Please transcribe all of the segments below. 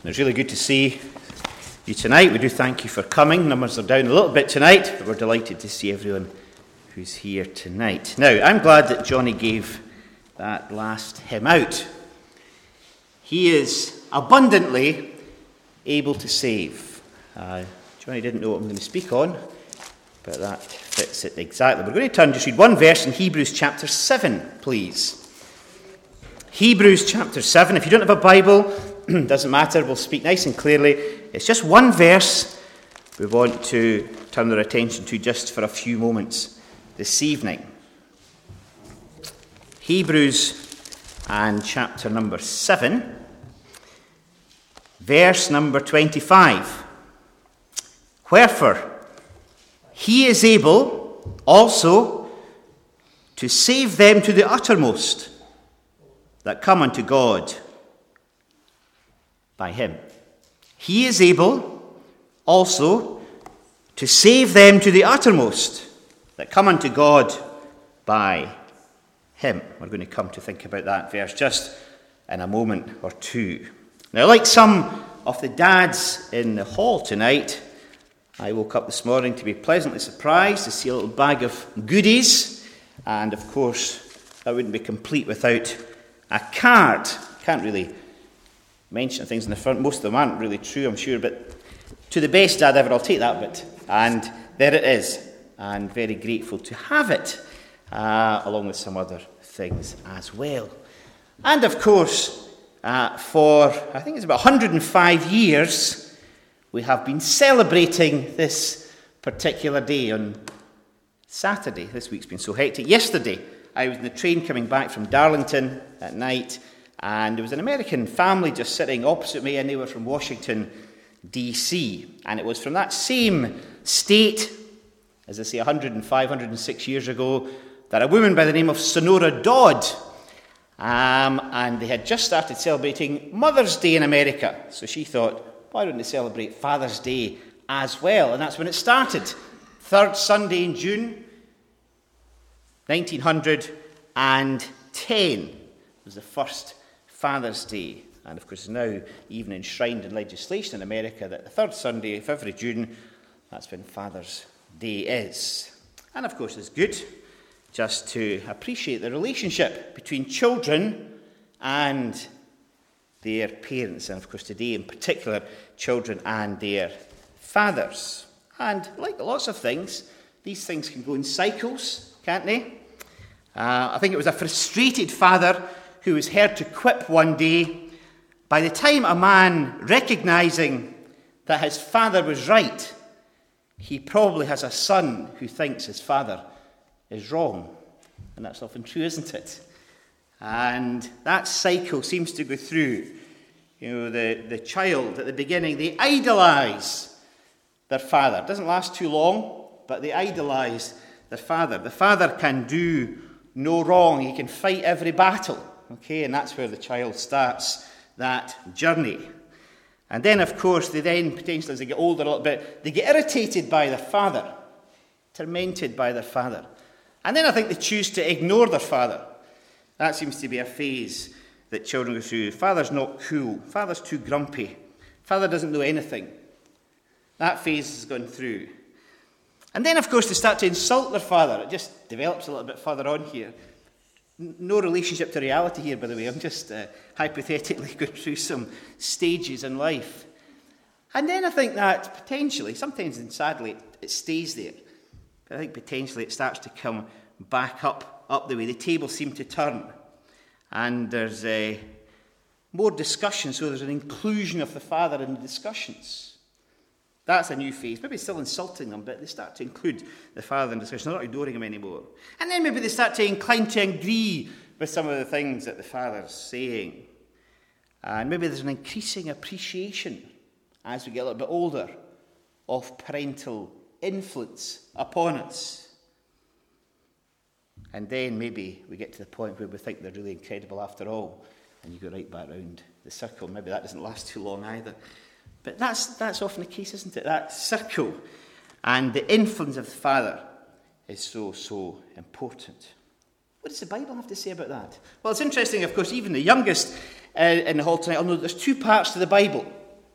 It's really good to see you tonight. We do thank you for coming. Numbers are down a little bit tonight, but we're delighted to see everyone who's here tonight. Now, I'm glad that Johnny gave that last hymn out. He is abundantly able to save. Johnny didn't know what I'm going to speak on, but that fits it exactly. We're going to turn, just read one verse in Hebrews chapter 7, please. Hebrews chapter 7. If you don't have a Bible, doesn't matter, we'll speak nice and clearly. It's just one verse we want to turn our attention to just for a few moments this evening. Hebrews and chapter number 7, verse number 25. Wherefore, he is able also to save them to the uttermost that come unto God by him. He is able also to save them to the uttermost that come unto God by him. We're going to come to think about that verse just in a moment or two. Now, like some of the dads in the hall tonight, I woke up this morning to be pleasantly surprised to see a little bag of goodies, and of course that wouldn't be complete without a card. Can't really mention things in the front. Most of them aren't really true, I'm sure, but to the best dad ever, I'll take that bit. And there it is, and very grateful to have it, along with some other things as well. And of course, for I think it's about 105 years, we have been celebrating this particular day on Saturday. This week's been so hectic. Yesterday, I was in the train coming back from Darlington at night, and there was an American family just sitting opposite me, and they were from Washington, D.C. And it was from that same state, as I say, 105, 106 years ago, that a woman by the name of Sonora Dodd, and they had just started celebrating Mother's Day in America. So she thought, why don't they celebrate Father's Day as well? And that's when it started. Third Sunday in June, 1910 was the first Father's Day. And of course, now even enshrined in legislation in America that the third Sunday of every June, that's when Father's Day is. And of course, it's good just to appreciate the relationship between children and their parents. And of course, today in particular, children and their fathers. And like lots of things, these things can go in cycles, can't they? I think it was a frustrated father who was heard to quip one day, by the time a man recognising that his father was right, he probably has a son who thinks his father is wrong. And that's often true, isn't it? And that cycle seems to go through. You know, the child at the beginning, they idolise their father. It doesn't last too long, but they idolise their father. The father can do no wrong. He can fight every battle. Okay, and that's where the child starts that journey. And then, of course, they then, potentially as they get older a little bit, they get irritated by their father, tormented by their father. And then I think they choose to ignore their father. That seems to be a phase that children go through. Father's not cool. Father's too grumpy. Father doesn't know anything. That phase has gone through. And then, of course, they start to insult their father. It just develops a little bit further on here. No relationship to reality here, by the way. I'm just hypothetically going through some stages in life. And then I think that potentially, sometimes and sadly, it stays there. But I think potentially it starts to come back up the way. The tables seem to turn. And there's more discussion, so there's an inclusion of the father in the discussions. That's a new phase. Maybe still insulting them, but they start to include the father in discussion. They're not ignoring him anymore. And then maybe they start to incline to agree with some of the things that the father's saying. And maybe there's an increasing appreciation as we get a little bit older of parental influence upon us. And then maybe we get to the point where we think they're really incredible after all, and you go right back round the circle. Maybe that doesn't last too long either. But that's often the case, isn't it? That circle and the influence of the father is so important. What does the Bible have to say about that? Well, it's interesting, of course, even the youngest in the hall tonight will know that there's two parts to the Bible.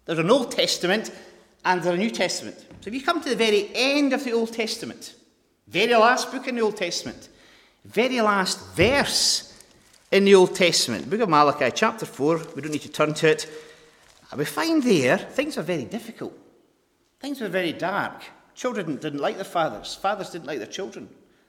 There's an Old Testament and there's a New Testament. So if you come to the very end of the Old Testament, very last book in the Old Testament, very last verse in the Old Testament, the book of Malachi, chapter 4, we don't need to turn to it, we find there things are very difficult. Things were very dark. Children didn't like their fathers. Fathers didn't like their children.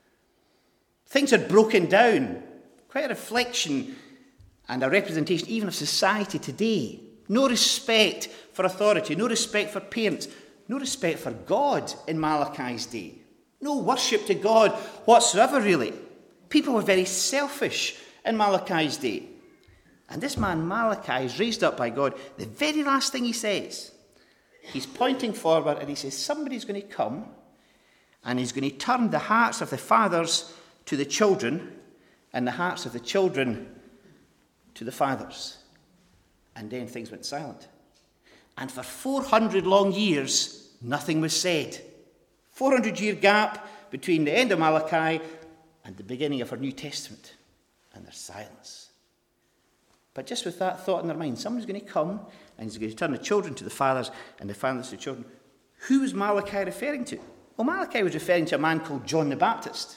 Things had broken down. Quite a reflection and a representation even of society today. No respect for authority, no respect for parents, no respect for God in Malachi's day. No worship to God whatsoever, really. People were very selfish in Malachi's day. And this man Malachi is raised up by God. The very last thing he says, he's pointing forward and he says, somebody's going to come and he's going to turn the hearts of the fathers to the children and the hearts of the children to the fathers. And then things went silent. And for 400 long years, nothing was said. 400-year gap between the end of Malachi and the beginning of our New Testament. And there's silence. But just with that thought in their mind, someone's going to come and he's going to turn the children to the fathers and the fathers to the children. Who was Malachi referring to? Well, Malachi was referring to a man called John the Baptist.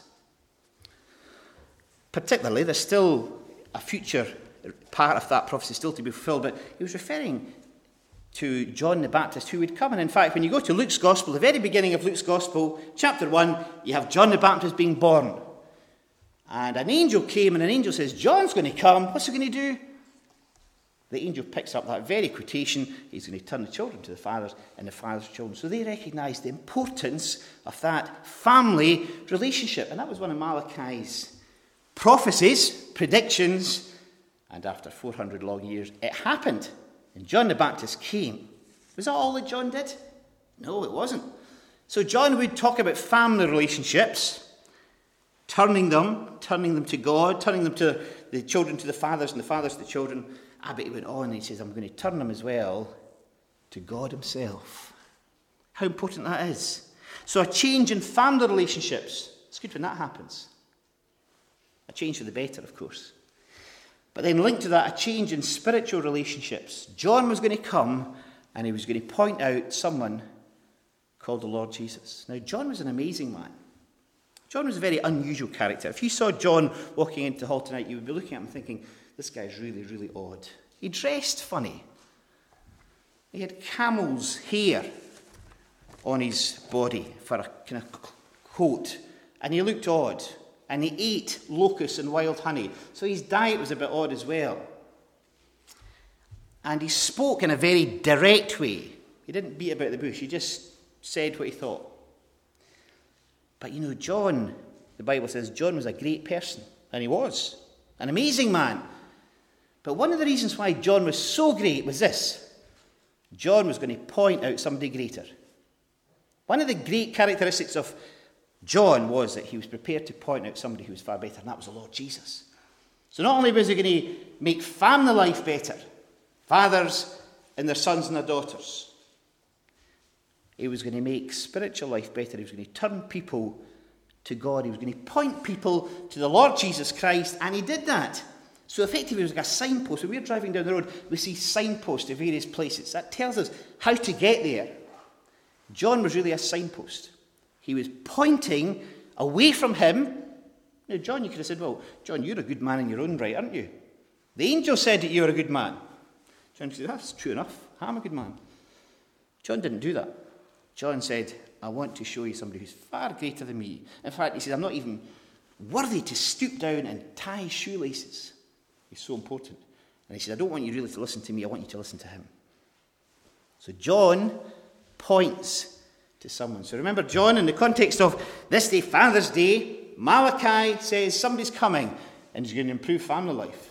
Particularly, there's still a future part of that prophecy still to be fulfilled, but he was referring to John the Baptist who would come. And in fact, when you go to Luke's Gospel, the very beginning of Luke's Gospel, chapter 1, you have John the Baptist being born. And an angel came and an angel says, John's going to come. What's he going to do? The angel picks up that very quotation. He's going to turn the children to the fathers and the fathers to children. So they recognise the importance of that family relationship. And that was one of Malachi's prophecies, predictions. And after 400 long years, it happened. And John the Baptist came. Was that all that John did? No, it wasn't. So John would talk about family relationships, turning them to God, turning them to the children to the fathers and the fathers to the children. But he went on and he says, I'm going to turn them as well to God himself. How important that is. So a change in family relationships. It's good when that happens. A change for the better, of course. But then linked to that, a change in spiritual relationships. John was going to come and he was going to point out someone called the Lord Jesus. Now, John was an amazing man. John was a very unusual character. If you saw John walking into the hall tonight, you would be looking at him thinking, this guy's really, really odd. He dressed funny. He had camel's hair on his body for a kind of coat. And he looked odd. And he ate locusts and wild honey. So his diet was a bit odd as well. And he spoke in a very direct way. He didn't beat about the bush. He just said what he thought. But you know, John, the Bible says, John was a great person. And he was. An amazing man. But one of the reasons why John was so great was this. John was going to point out somebody greater. One of the great characteristics of John was that he was prepared to point out somebody who was far better, and that was the Lord Jesus. So not only was he going to make family life better, fathers and their sons and their daughters, he was going to make spiritual life better. He was going to turn people to God. He was going to point people to the Lord Jesus Christ, and he did that. So effectively, it was like a signpost. When we're driving down the road, we see signposts to various places. That tells us how to get there. John was really a signpost. He was pointing away from him. Now, John, you could have said, well, John, you're a good man in your own right, aren't you? The angel said that you're a good man. John said, that's true enough. I'm a good man. John didn't do that. John said, I want to show you somebody who's far greater than me. In fact, he said, I'm not even worthy to stoop down and tie shoelaces. He's so important. And he said, I don't want you really to listen to me. I want you to listen to him. So John points to someone. So remember, John, in the context of this day, Father's Day, Malachi says somebody's coming and he's going to improve family life.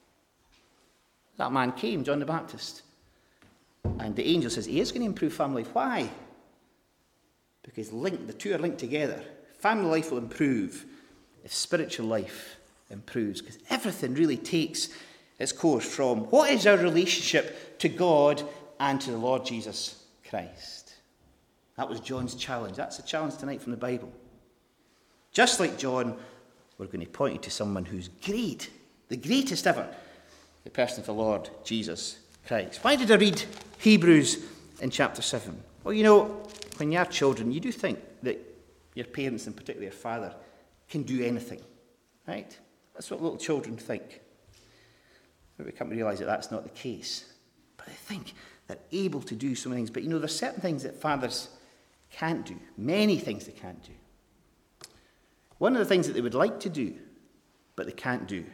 That man came, John the Baptist. And the angel says he is going to improve family life. Why? Because the two are linked together. Family life will improve if spiritual life improves. Because everything really takes its course from what is our relationship to God and to the Lord Jesus Christ. That was John's challenge. That's a challenge tonight from the Bible. Just like John, we're going to point you to someone who's great, the greatest ever, the person of the Lord Jesus Christ. Why did I read Hebrews in chapter 7. Well, you know, when you have children, you do think that your parents, and particularly your father, can do anything, right? That's what little children think. But we come to realise that that's not the case. But they think they're able to do so many things. But you know, there's certain things that fathers can't do. Many things they can't do. One of the things that they would like to do, but they can't do,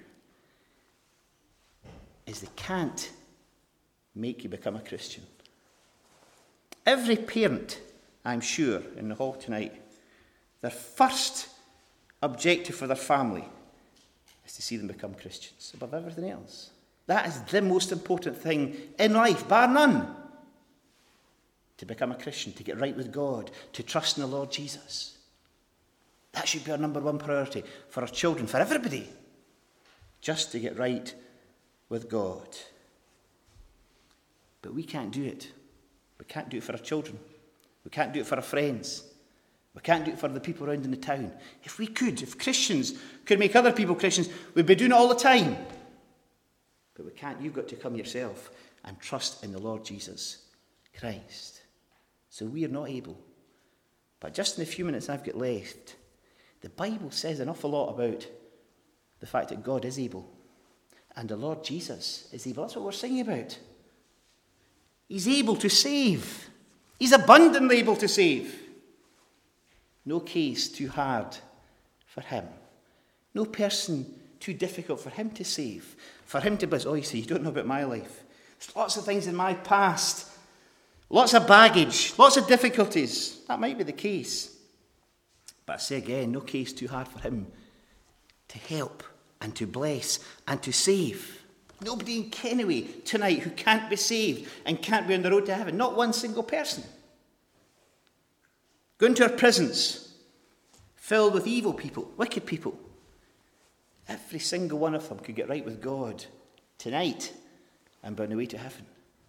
is they can't make you become a Christian. Every parent, I'm sure, in the hall tonight, their first objective for their family is to see them become Christians above everything else. That is the most important thing in life, bar none. To become a Christian, to get right with God, to trust in the Lord Jesus. That should be our number one priority for our children, for everybody. Just to get right with God. But we can't do it. We can't do it for our children. We can't do it for our friends. We can't do it for the people around in the town. If we could, if Christians could make other people Christians, we'd be doing it all the time. But we can't. You've got to come yourself and trust in the Lord Jesus Christ. So we are not able. But just in the few minutes I've got left, the Bible says an awful lot about the fact that God is able. And the Lord Jesus is able. That's what we're singing about. He's able to save. He's abundantly able to save. No case too hard for him. No person too difficult for him to save. For him to bless. Oh, you see, you don't know about my life. There's lots of things in my past. Lots of baggage. Lots of difficulties. That might be the case. But I say again, no case too hard for him to help and to bless and to save. Nobody in Kennoway tonight who can't be saved and can't be on the road to heaven. Not one single person. Go into our prisons, filled with evil people, wicked people. Every single one of them could get right with God tonight and be on the way to heaven.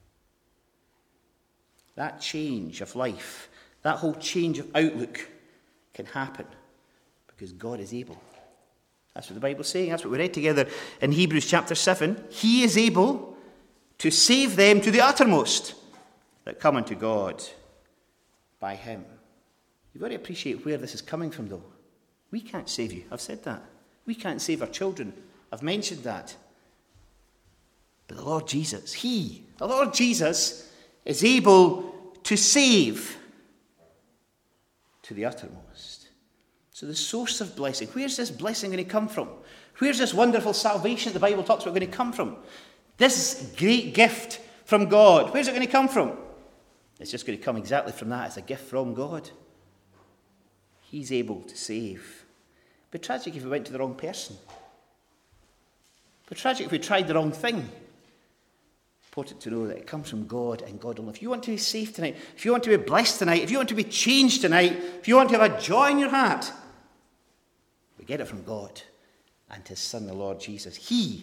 That change of life, that whole change of outlook can happen because God is able. That's what the Bible's saying. That's what we read together in Hebrews chapter 7. He is able to save them to the uttermost that come unto God by him. You've got to appreciate where this is coming from, though. We can't save you. I've said that. We can't save our children. I've mentioned that. But the Lord Jesus, the Lord Jesus, is able to save to the uttermost. So the source of blessing, where's this blessing going to come from? Where's this wonderful salvation that the Bible talks about going to come from? This great gift from God, where's it going to come from? It's just going to come exactly from that. It's a gift from God. He's able to save. It'd be tragic if we went to the wrong person. It'd be tragic if we tried the wrong thing. Important to know that it comes from God and God alone. If you want to be saved tonight, if you want to be blessed tonight, if you want to be changed tonight, if you want to have a joy in your heart, we get it from God and his Son, the Lord Jesus.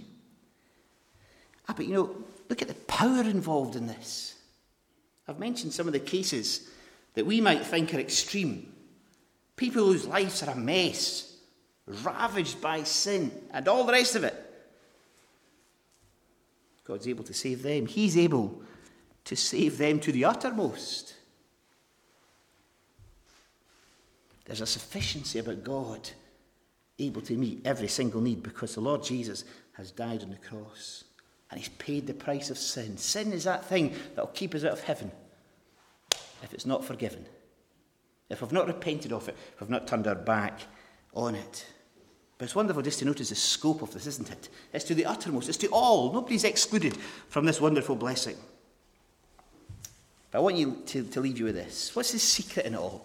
But you know, look at the power involved in this. I've mentioned some of the cases that we might think are extreme. People whose lives are a mess, ravaged by sin, and all the rest of it. God's able to save them. He's able to save them to the uttermost. There's a sufficiency about God able to meet every single need because the Lord Jesus has died on the cross and he's paid the price of sin. Sin is that thing that will keep us out of heaven if it's not forgiven. If we've not repented of it, if we've not turned our back on it. But it's wonderful just to notice the scope of this, isn't it? It's to the uttermost. It's to all. Nobody's excluded from this wonderful blessing. But I want you to leave you with this. What's the secret in it all?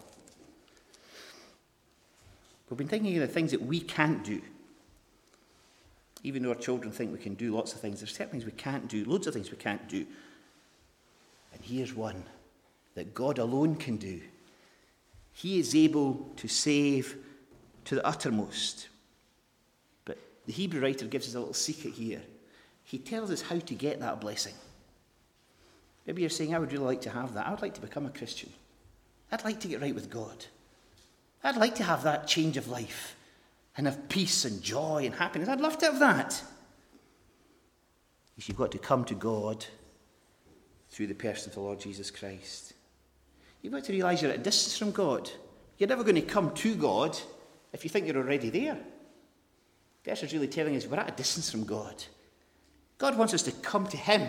We've been thinking of the things that we can't do. Even though our children think we can do lots of things, there's certain things we can't do, loads of things we can't do. And here's one that God alone can do. He is able to save to the uttermost. But the Hebrew writer gives us a little secret here. He tells us how to get that blessing. Maybe you're saying, I would really like to have that. I would like to become a Christian. I'd like to get right with God. I'd like to have that change of life and have peace and joy and happiness. I'd love to have that. You've got to come to God through the person of the Lord Jesus Christ. You've got to realise you're at a distance from God. You're never going to come to God if you think you're already there. The verse is really telling us we're at a distance from God. God wants us to come to him. And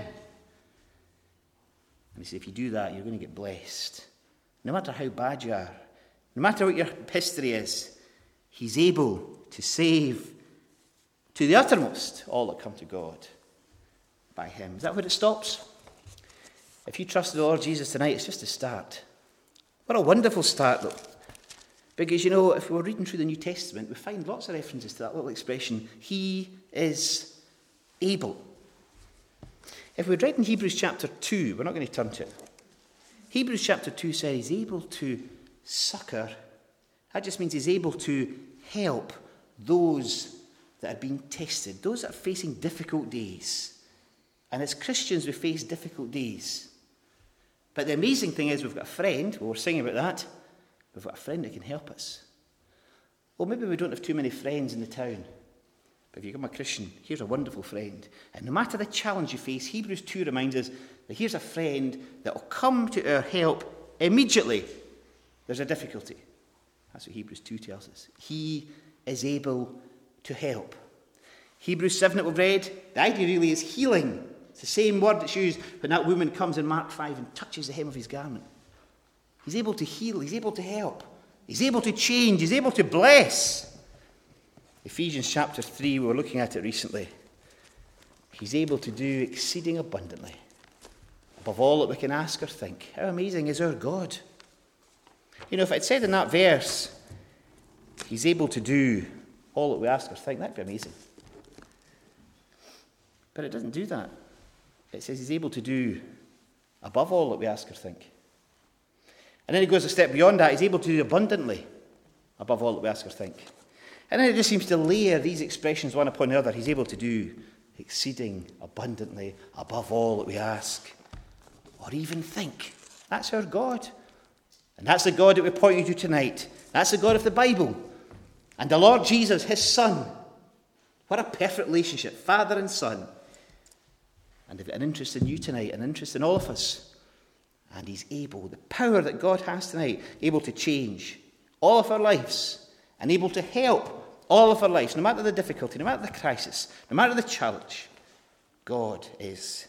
he said, if you do that, you're going to get blessed. No matter how bad you are, no matter what your history is, he's able to save to the uttermost all that come to God by him. Is that where it stops? If you trust the Lord Jesus tonight, it's just a start. What a wonderful start, though. Because, if we're reading through the New Testament, we find lots of references to that little expression, he is able. If we'd read in Hebrews chapter 2, we're not going to turn to it. Hebrews chapter 2 says he's able to succour. That just means he's able to help those that are being tested, those that are facing difficult days. And as Christians, we face difficult days. But the amazing thing is we've got a friend, we're singing about that, we've got a friend that can help us. Well, maybe we don't have too many friends in the town. But if you become a Christian, here's a wonderful friend. And no matter the challenge you face, Hebrews 2 reminds us that here's a friend that will come to our help immediately. There's a difficulty. That's what Hebrews 2 tells us. He is able to help. Hebrews 7 that we've read, the idea really is healing. It's the same word that's used when that woman comes in Mark 5 and touches the hem of his garment. He's able to heal. He's able to help. He's able to change. He's able to bless. Ephesians chapter 3, we were looking at it recently. He's able to do exceeding abundantly, above all that we can ask or think. How amazing is our God? If it said in that verse, he's able to do all that we ask or think, that'd be amazing. But it doesn't do that. It says he's able to do above all that we ask or think. And then he goes a step beyond that. He's able to do abundantly above all that we ask or think. And then it just seems to layer these expressions one upon the other. He's able to do exceeding abundantly above all that we ask or even think. That's our God. And that's the God that we point you to tonight. That's the God of the Bible. And the Lord Jesus, his Son. What a perfect relationship, Father and Son. And they've got an interest in you tonight, an interest in all of us. And he's able, the power that God has tonight, able to change all of our lives and able to help all of our lives, no matter the difficulty, no matter the crisis, no matter the challenge. God is